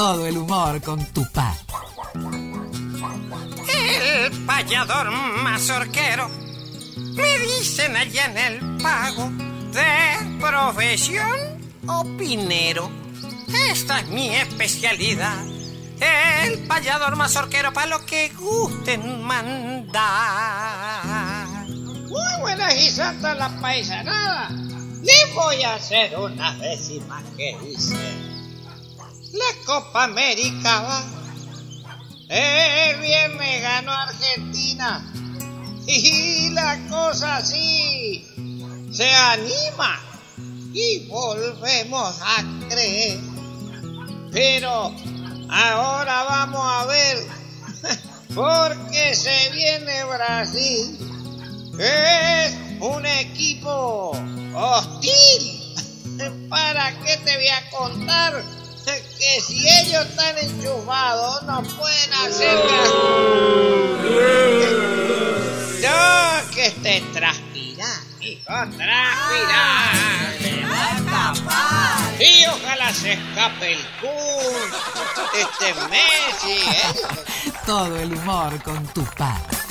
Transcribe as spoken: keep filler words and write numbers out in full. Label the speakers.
Speaker 1: Todo el humor con Tupá.
Speaker 2: El payador mazorquero, me dicen allá en el pago, de profesión opinero. Esta es mi especialidad, el payador mazorquero, para lo que gusten mandar.
Speaker 3: Muy buenas y santas la paisanada. Les voy a hacer unas décimas que dice: la Copa América va, el viernes ganó Argentina y la cosa así se anima y volvemos a creer. Pero ahora vamos a ver, porque se viene Brasil, que es un equipo hostil. ¿Para qué te voy a contar? Que si ellos están enchufados no pueden hacer nada. No, que esté transpirar, hijo, transpirar.
Speaker 4: ¡Se va a escapar!
Speaker 3: Y ojalá se escape el Kun, este Messi, ¿eh?
Speaker 1: Todo el humor con Tupá.